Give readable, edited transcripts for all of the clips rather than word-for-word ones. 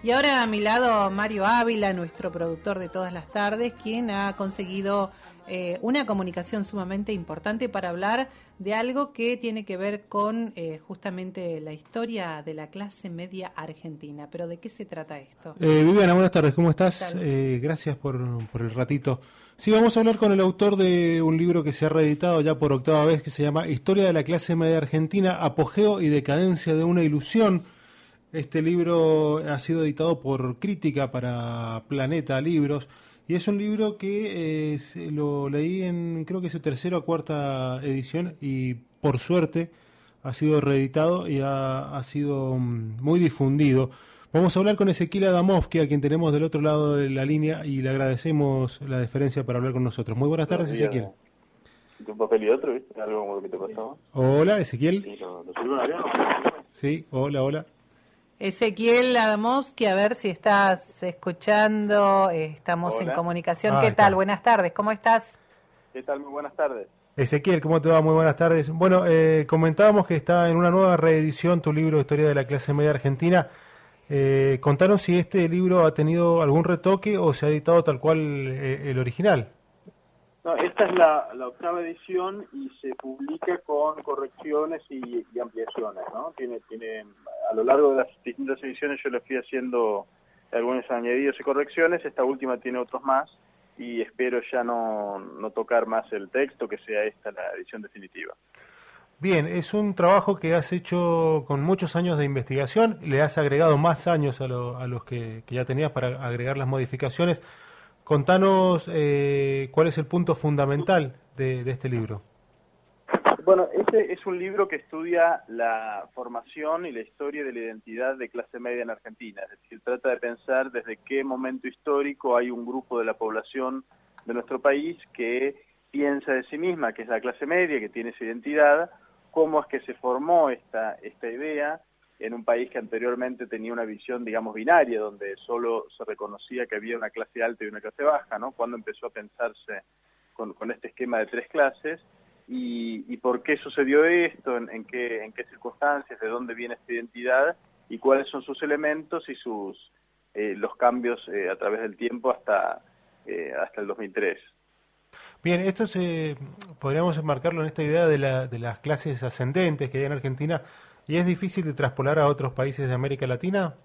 Y ahora a mi lado Mario Ávila, nuestro productor de todas las tardes, quien ha conseguido una comunicación sumamente importante para hablar de algo que tiene que ver con justamente la historia de la clase media argentina. ¿Pero de qué se trata esto? Viviana, buenas tardes, ¿cómo estás? Gracias por el ratito. Sí, vamos a hablar con el autor de un libro que se ha reeditado ya por octava vez, que se llama Historia de la clase media argentina, apogeo y decadencia de una ilusión. Este libro ha sido editado por Crítica para Planeta Libros y es un libro que lo leí en creo que su tercera o cuarta edición y por suerte ha sido reeditado y ha sido muy difundido. Vamos a hablar con Ezequiel Adamovsky, a quien tenemos del otro lado de la línea, y le agradecemos la deferencia para hablar con nosotros. Muy buenas tardes, Ezequiel. De un papel y otro, ¿viste? Algo como lo que te pasaba. Hola, Ezequiel. Sí, ¿lo sirven acá? Sí, hola. Ezequiel Adamovsky, a ver si estás escuchando, estamos en comunicación. ¿Qué tal? Buenas tardes, ¿cómo estás? ¿Qué tal? Muy buenas tardes. Ezequiel, ¿cómo te va? Muy buenas tardes. Bueno, comentábamos que está en una nueva reedición tu libro Historia de la clase media argentina. Contanos si este libro ha tenido algún retoque o se ha editado tal cual el original. No, esta es la octava edición y se publica con correcciones y ampliaciones, ¿no? Tiene a lo largo de las distintas ediciones yo le fui haciendo algunos añadidos y correcciones. Esta última tiene otros más y espero ya no tocar más el texto, que sea esta la edición definitiva. Bien, es un trabajo que has hecho con muchos años de investigación, le has agregado más años a los que ya tenías para agregar las modificaciones. Contanos cuál es el punto fundamental de este libro. Bueno, este es un libro que estudia la formación y la historia de la identidad de clase media en Argentina. Es decir, trata de pensar desde qué momento histórico hay un grupo de la población de nuestro país que piensa de sí misma que es la clase media, que tiene esa identidad, cómo es que se formó esta idea en un país que anteriormente tenía una visión, digamos, binaria, donde solo se reconocía que había una clase alta y una clase baja, ¿no? Cuando empezó a pensarse con este esquema de tres clases, y por qué sucedió esto, en qué circunstancias, de dónde viene esta identidad, y cuáles son sus elementos y los cambios a través del tiempo hasta el 2003. Bien, esto podríamos enmarcarlo en esta idea de las clases ascendentes que hay en Argentina, y es difícil de traspolar a otros países de América Latina.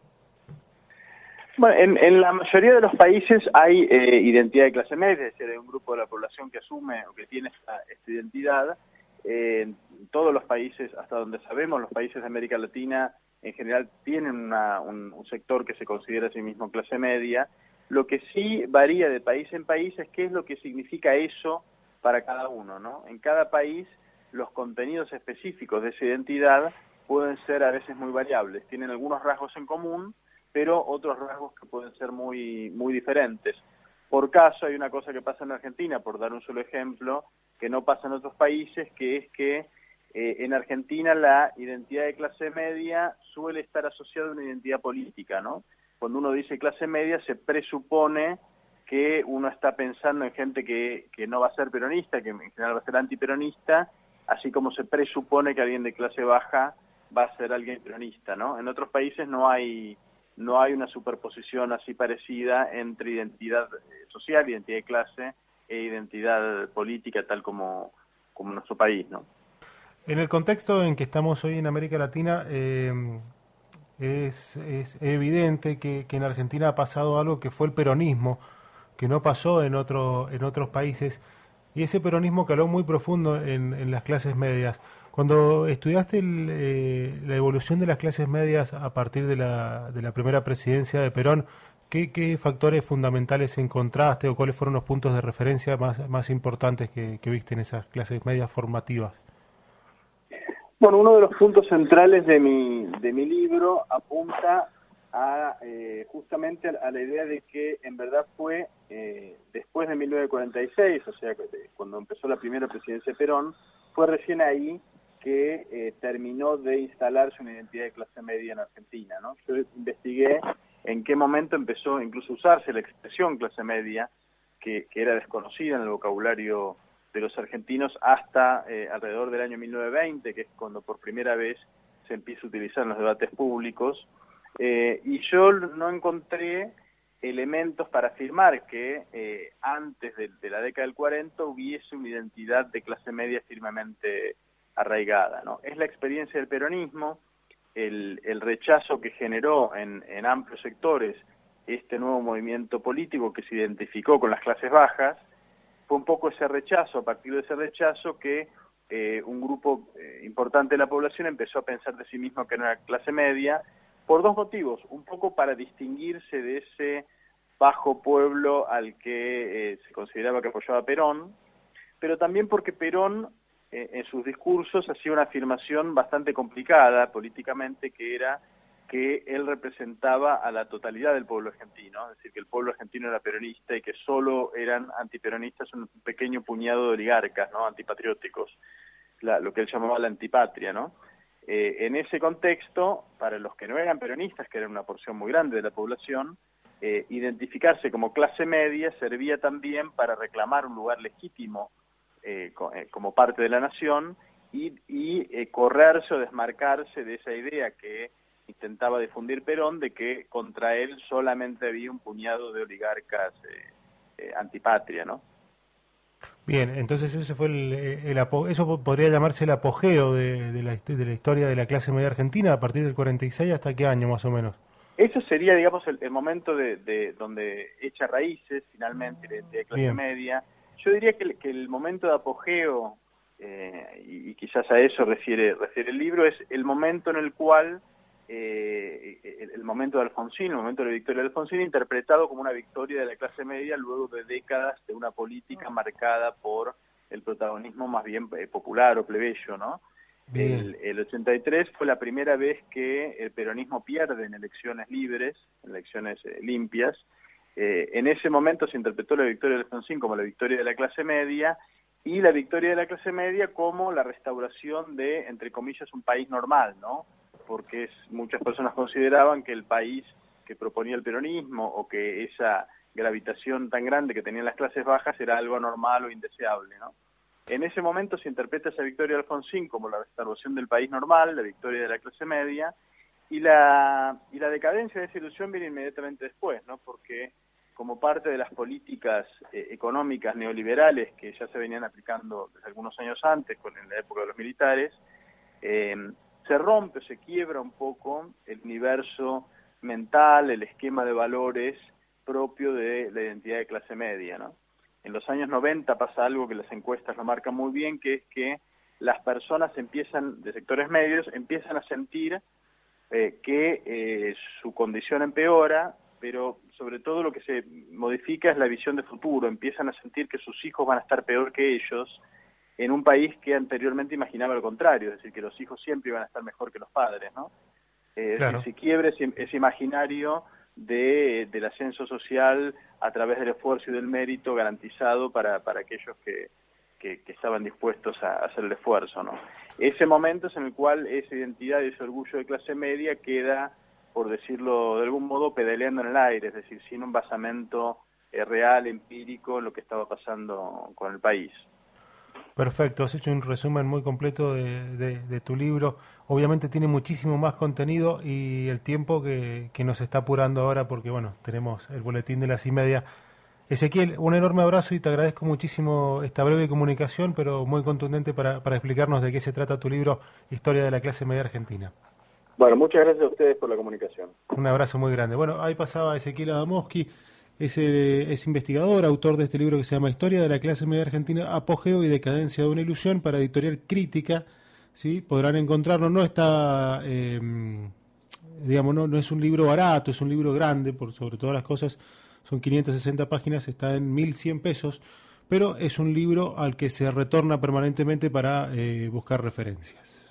Bueno, en la mayoría de los países hay identidad de clase media, es decir, hay un grupo de la población que asume o que tiene esta identidad. En todos los países, hasta donde sabemos, los países de América Latina en general tienen un sector que se considera a sí mismo clase media. Lo que sí varía de país en país es qué es lo que significa eso para cada uno, ¿no? En cada país los contenidos específicos de esa identidad pueden ser a veces muy variables, tienen algunos rasgos en común, pero otros rasgos que pueden ser muy, muy diferentes. Por caso, hay una cosa que pasa en Argentina, por dar un solo ejemplo, que no pasa en otros países, que es que en Argentina la identidad de clase media suele estar asociada a una identidad política, ¿no? Cuando uno dice clase media se presupone que uno está pensando en gente que no va a ser peronista, que en general va a ser antiperonista, así como se presupone que alguien de clase baja va a ser alguien peronista, ¿no? En otros países no hay una superposición así parecida entre identidad social, identidad de clase e identidad política, tal como en nuestro país, ¿no? En el contexto en que estamos hoy en América Latina, es evidente que en Argentina ha pasado algo que fue el peronismo, que no pasó en otros países, y ese peronismo caló muy profundo en las clases medias. Cuando estudiaste la evolución de las clases medias a partir de la primera presidencia de Perón, ¿qué factores fundamentales encontraste o cuáles fueron los puntos de referencia más importantes que viste en esas clases medias formativas? Bueno, uno de los puntos centrales de mi libro apunta justamente a la idea de que en verdad fue después de 1946, o sea, cuando empezó la primera presidencia de Perón, fue recién ahí que terminó de instalarse una identidad de clase media en Argentina, ¿no? Yo investigué en qué momento empezó incluso a usarse la expresión clase media, que era desconocida en el vocabulario de los argentinos, hasta alrededor del año 1920, que es cuando por primera vez se empieza a utilizar en los debates públicos. Y yo no encontré elementos para afirmar que antes de la década del 40 hubiese una identidad de clase media firmemente arraigada, ¿no? Es la experiencia del peronismo, el rechazo que generó en amplios sectores este nuevo movimiento político que se identificó con las clases bajas. Fue un poco ese rechazo, a partir de ese rechazo, que un grupo importante de la población empezó a pensar de sí mismo que no era clase media, por dos motivos: un poco para distinguirse de ese bajo pueblo al que se consideraba que apoyaba a Perón, pero también porque Perón en sus discursos hacía una afirmación bastante complicada políticamente, que era que él representaba a la totalidad del pueblo argentino, es decir, que el pueblo argentino era peronista y que solo eran antiperonistas un pequeño puñado de oligarcas, ¿no?, antipatrióticos, lo que él llamaba la antipatria, ¿no? En ese contexto, para los que no eran peronistas, que eran una porción muy grande de la población, identificarse como clase media servía también para reclamar un lugar legítimo como parte de la nación y correrse o desmarcarse de esa idea que intentaba difundir Perón, de que contra él solamente había un puñado de oligarcas antipatria, ¿no? Bien, entonces ese fue eso podría llamarse el apogeo de la historia de la clase media argentina, a partir del 46, ¿hasta qué año más o menos? Eso sería, digamos, el momento de donde echa raíces finalmente la identidad de clase Bien. media. Yo diría que el momento de apogeo, y quizás a eso refiere el libro, es el momento en el cual el momento de Alfonsín, el momento de la victoria de Alfonsín, interpretado como una victoria de la clase media luego de décadas de una política marcada por el protagonismo más bien popular o plebeyo, ¿no? El 83 fue la primera vez que el peronismo pierde en elecciones libres, en elecciones limpias. En ese momento se interpretó la victoria de Alfonsín como la victoria de la clase media, y la victoria de la clase media como la restauración de, entre comillas, un país normal, ¿no? Porque muchas personas consideraban que el país que proponía el peronismo, o que esa gravitación tan grande que tenían las clases bajas, era algo anormal o indeseable, ¿no? En ese momento se interpreta esa victoria de Alfonsín como la restauración del país normal, la victoria de la clase media, y la decadencia de esa ilusión viene inmediatamente después, ¿no? Porque como parte de las políticas económicas neoliberales que ya se venían aplicando desde algunos años antes, en la época de los militares, se rompe, se quiebra un poco el universo mental, el esquema de valores propio de la identidad de clase media, ¿no? En los años 90 pasa algo que las encuestas lo marcan muy bien, que es que las personas de sectores medios, empiezan a sentir que su condición empeora, pero sobre todo lo que se modifica es la visión de futuro. Empiezan a sentir que sus hijos van a estar peor que ellos, en un país que anteriormente imaginaba lo contrario, es decir, que los hijos siempre iban a estar mejor que los padres, ¿no? Claro. Si quiebra ese imaginario del ascenso social a través del esfuerzo y del mérito garantizado para aquellos que estaban dispuestos a hacer el esfuerzo, ¿no? Ese momento es en el cual esa identidad y ese orgullo de clase media queda, por decirlo de algún modo, pedaleando en el aire, es decir, sin un basamento real, empírico, en lo que estaba pasando con el país. Perfecto, has hecho un resumen muy completo de tu libro. Obviamente tiene muchísimo más contenido, y el tiempo que nos está apurando ahora, porque bueno, tenemos el boletín de las 1:30. Ezequiel, un enorme abrazo y te agradezco muchísimo esta breve comunicación, pero muy contundente para explicarnos de qué se trata tu libro, Historia de la clase media argentina. Bueno, muchas gracias a ustedes por la comunicación. Un abrazo muy grande. Bueno, ahí pasaba Ezequiel Adamowski. Es investigador, autor de este libro que se llama Historia de la clase media argentina, apogeo y decadencia de una ilusión, para Editorial Crítica, ¿sí? Podrán encontrarlo, no está, digamos, no es un libro barato, es un libro grande, por sobre todas las cosas, son 560 páginas, está en 1.100 pesos, pero es un libro al que se retorna permanentemente para buscar referencias.